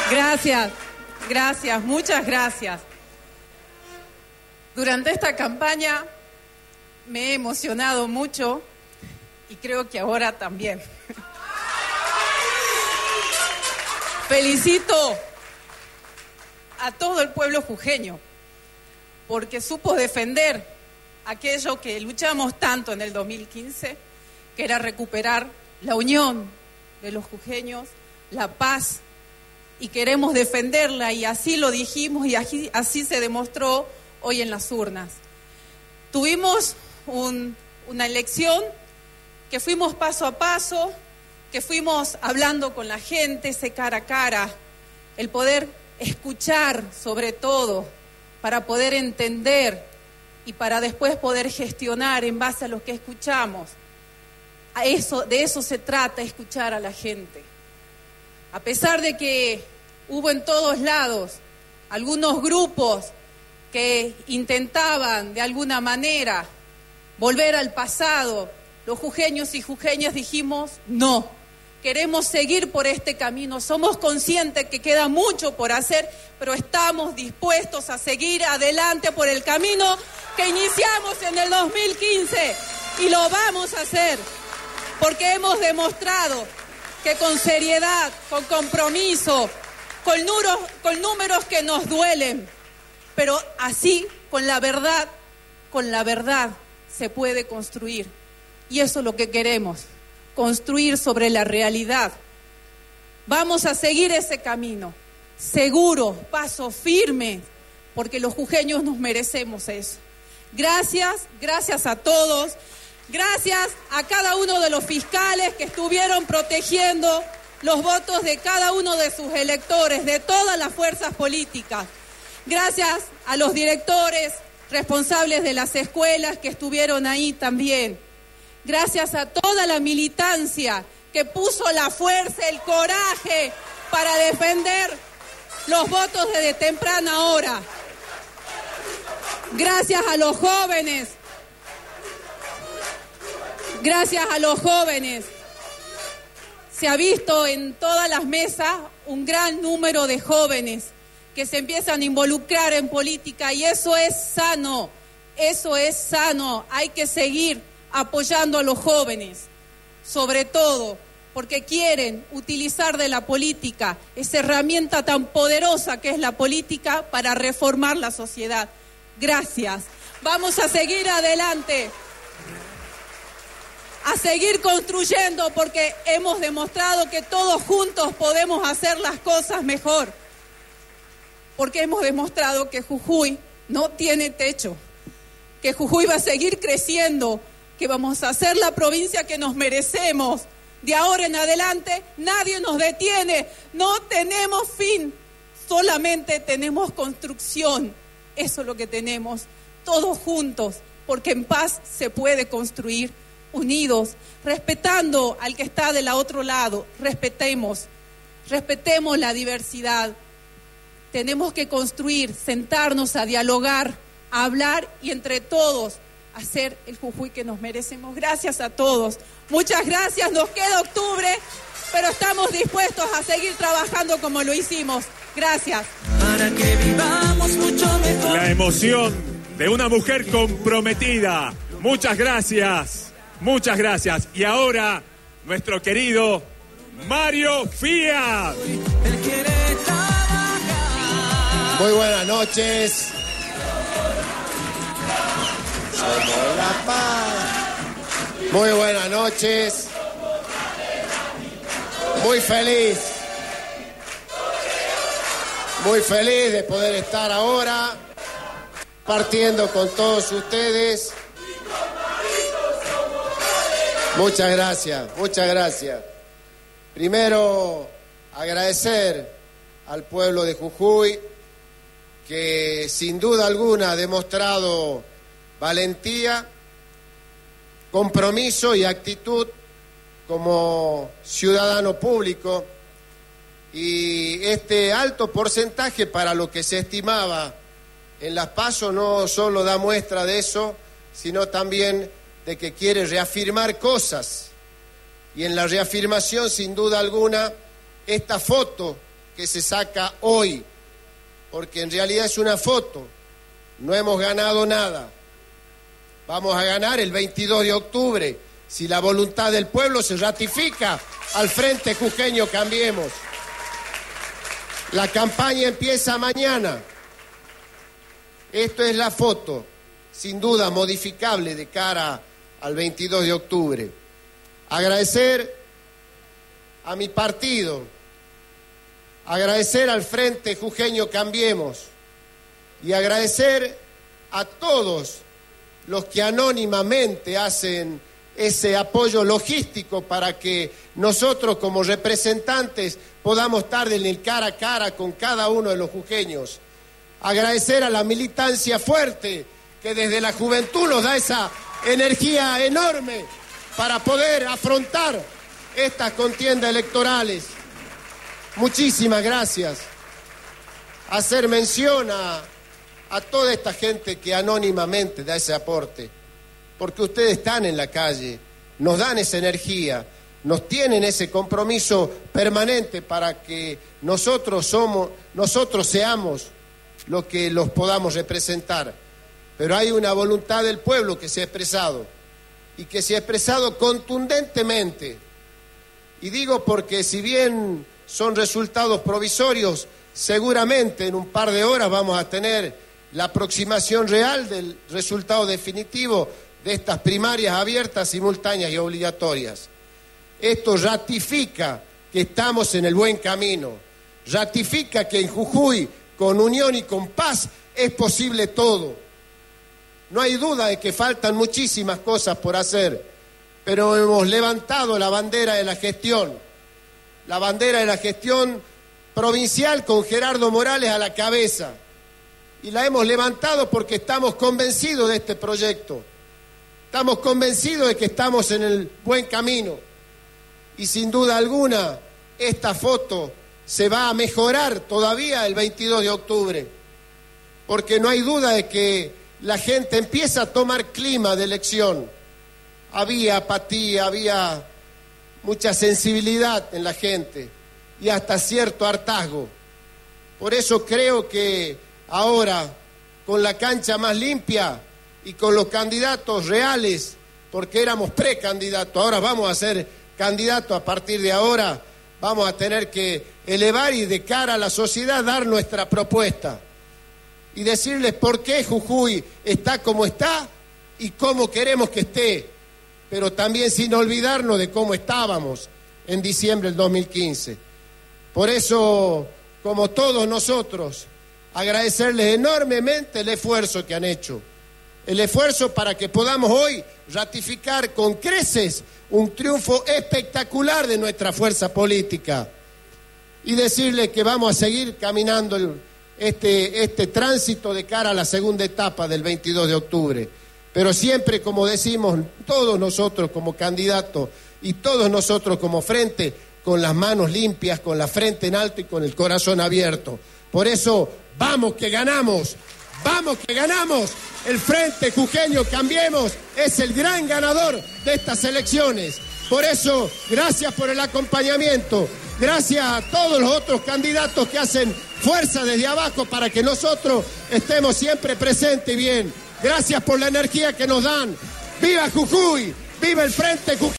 Gracias, muchas gracias. Durante esta campaña me he emocionado mucho y creo que ahora también. Felicito a todo el pueblo jujeño porque supo defender aquello que luchamos tanto en el 2015, que era recuperar la unión de los jujeños, la paz, y queremos defenderla, y así lo dijimos y así se demostró hoy en las urnas. Tuvimos una elección que fuimos paso a paso, que fuimos hablando con la gente, ese cara a cara, el poder escuchar sobre todo, para poder entender y para después poder gestionar en base a lo que escuchamos. De eso se trata, escuchar a la gente. A pesar de que hubo en todos lados algunos grupos que intentaban de alguna manera volver al pasado, los jujeños y jujeñas dijimos no, queremos seguir por este camino, somos conscientes que queda mucho por hacer, pero estamos dispuestos a seguir adelante por el camino que iniciamos en el 2015 y lo vamos a hacer porque hemos demostrado que con seriedad, con compromiso, con números que nos duelen, pero así con la verdad se puede construir. Y eso es lo que queremos, construir sobre la realidad. Vamos a seguir ese camino, seguro, paso firme, porque los jujeños nos merecemos eso. Gracias a todos, gracias a cada uno de los fiscales que estuvieron protegiendo los votos de cada uno de sus electores, de todas las fuerzas políticas. Gracias a los directores responsables de las escuelas que estuvieron ahí también. Gracias a toda la militancia que puso la fuerza, el coraje para defender los votos desde temprana hora. Gracias a los jóvenes. Gracias a los jóvenes. Se ha visto en todas las mesas un gran número de jóvenes que se empiezan a involucrar en política y eso es sano, hay que seguir apoyando a los jóvenes, sobre todo porque quieren utilizar de la política, esa herramienta tan poderosa que es la política para reformar la sociedad. Gracias, vamos a seguir adelante, a seguir construyendo porque hemos demostrado que todos juntos podemos hacer las cosas mejor. Porque hemos demostrado que Jujuy no tiene techo, que Jujuy va a seguir creciendo, que vamos a ser la provincia que nos merecemos. De ahora en adelante nadie nos detiene, no tenemos fin, solamente tenemos construcción. Eso es lo que tenemos, todos juntos, porque en paz se puede construir, unidos, respetando al que está del otro lado, respetemos la diversidad. Tenemos que construir, sentarnos a dialogar, a hablar y entre todos hacer el Jujuy que nos merecemos. Gracias a todos. Muchas gracias. Nos queda octubre, pero estamos dispuestos a seguir trabajando como lo hicimos. Gracias. Para que vivamos mucho mejor. La emoción de una mujer comprometida. Muchas gracias. Muchas gracias. Y ahora, nuestro querido Mario Fiat. Él quiere trabajar. Muy buenas noches. Somos la paz. Muy buenas noches. Muy feliz de poder estar ahora partiendo con todos ustedes. Muchas gracias. Primero, agradecer al pueblo de Jujuy, que sin duda alguna ha demostrado valentía, compromiso y actitud como ciudadano público, y este alto porcentaje para lo que se estimaba en las PASO no solo da muestra de eso, sino también de que quiere reafirmar cosas. Y en la reafirmación, sin duda alguna, esta foto que se saca hoy, porque en realidad es una foto. No hemos ganado nada. Vamos a ganar el 22 de octubre, si la voluntad del pueblo se ratifica al Frente Jujeño Cambiemos. La campaña empieza mañana. Esto es la foto, sin duda modificable de cara al 22 de octubre. Agradecer a mi partido, agradecer al Frente Jujeño Cambiemos y agradecer a todos los que anónimamente hacen ese apoyo logístico para que nosotros como representantes podamos estar en el cara a cara con cada uno de los jujeños. Agradecer a la militancia fuerte que desde la juventud nos da esa energía enorme para poder afrontar estas contiendas electorales. Muchísimas gracias. Hacer mención a toda esta gente que anónimamente da ese aporte, porque ustedes están en la calle, nos dan esa energía, nos tienen ese compromiso permanente para que nosotros seamos lo que los podamos representar. Pero hay una voluntad del pueblo que se ha expresado, y que se ha expresado contundentemente. Y digo porque si bien son resultados provisorios, seguramente en un par de horas vamos a tener la aproximación real del resultado definitivo de estas primarias abiertas, simultáneas y obligatorias. Esto ratifica que estamos en el buen camino, ratifica que en Jujuy, con unión y con paz, es posible todo. No hay duda de que faltan muchísimas cosas por hacer, pero hemos levantado la bandera de la gestión provincial con Gerardo Morales a la cabeza. Y la hemos levantado porque estamos convencidos de este proyecto. Estamos convencidos de que estamos en el buen camino. Y sin duda alguna, esta foto se va a mejorar todavía el 22 de octubre. Porque no hay duda de que la gente empieza a tomar clima de elección. Había apatía, había mucha sensibilidad en la gente y hasta cierto hartazgo. Por eso creo que ahora, con la cancha más limpia y con los candidatos reales, porque éramos precandidatos, ahora vamos a ser candidatos a partir de ahora, vamos a tener que elevar y de cara a la sociedad dar nuestra propuesta y decirles por qué Jujuy está como está y cómo queremos que esté, pero también sin olvidarnos de cómo estábamos en diciembre del 2015. Por eso, como todos nosotros, agradecerles enormemente el esfuerzo que han hecho, el esfuerzo para que podamos hoy ratificar con creces un triunfo espectacular de nuestra fuerza política y decirles que vamos a seguir caminando este tránsito de cara a la segunda etapa del 22 de octubre, pero siempre, como decimos, todos nosotros como candidatos y todos nosotros como frente, con las manos limpias, con la frente en alto y con el corazón abierto. Por eso, vamos que ganamos, el Frente Jujeño Cambiemos es el gran ganador de estas elecciones. Por eso, gracias por el acompañamiento, gracias a todos los otros candidatos que hacen fuerza desde abajo para que nosotros estemos siempre presentes y bien. Gracias por la energía que nos dan. ¡Viva Jujuy! ¡Viva el Frente Jujeño!